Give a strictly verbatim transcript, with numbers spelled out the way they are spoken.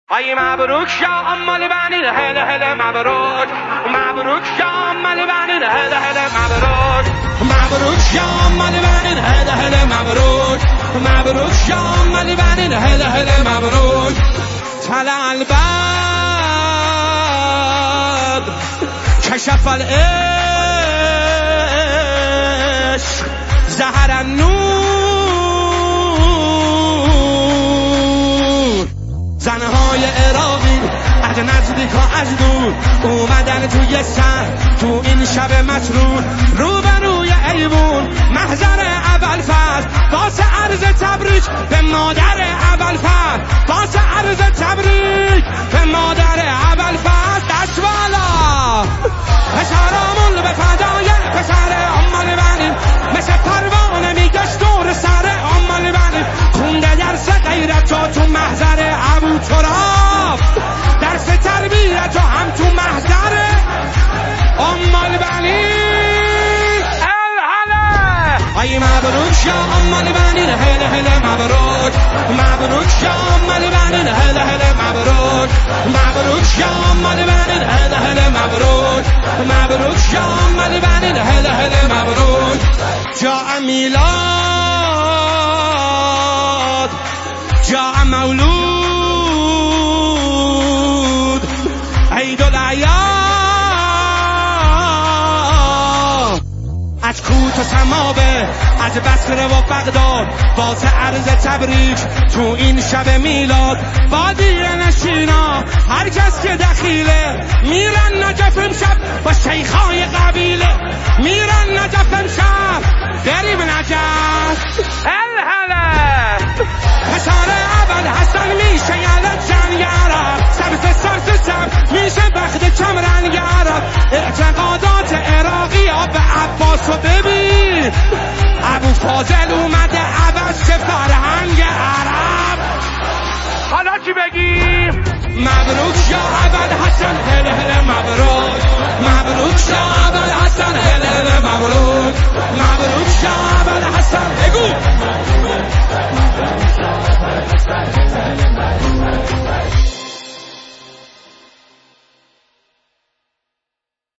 ای مبروک یا عمال بنین هله هله مبروک مبروک یا عمال بنین هله هله مبروک مبروک یا عمال بنین هله هله مبروک مبروک یا عمال بنین هله هله مبروک طلع البدر کشف العشق ظهر النور زنهای عراقی از نزدیک ها از دور اومدن توی سر تو این شب مسرور رو به روی ایوون محضر ابوالفضل واسه عرض تبریک به مادر ابوالفضل واسه عرض تبریک به مادر ابوالفضل دست بالا پسرامون به فدای پسر عمال بنین مثل پروانه میگشت دور سر عمال بنین خونده درس غیرت و تو محضر ابو تراب درس تربیت و هم تو محضر عمال بنین الهله ای مبروک یا عمال بنین هله هله مبروک مبروک یا عمال بنین هله هله مبروک مبروک یا عمال بنین هله هله مبروک مبروک یا عمال بنین هله هله مبروک جاء میلاد جاء مولود عید الاعیاد از کوت و سمابه از بصره و بغداد واسه عرض تبریک تو این شب میلاد بادیه نشینا هر کس که دخیله میرن نجف امشب با شیخای قبیله میرن نجف امشب بریم نجف الهله پسر اول حسن میشه یلت جنگرم سبس سرس سب میشه بخت کم رنگرم اعتقادات عراقی ها به عباس رو ببین ابو فاضل اومده عباس چه فرهنگ عرب حالا چی بگیم مبروک یا اول حسن هله هله مبروک مبروک یا اول حسن هله هله مبروک مبروک یا اول حسن بگو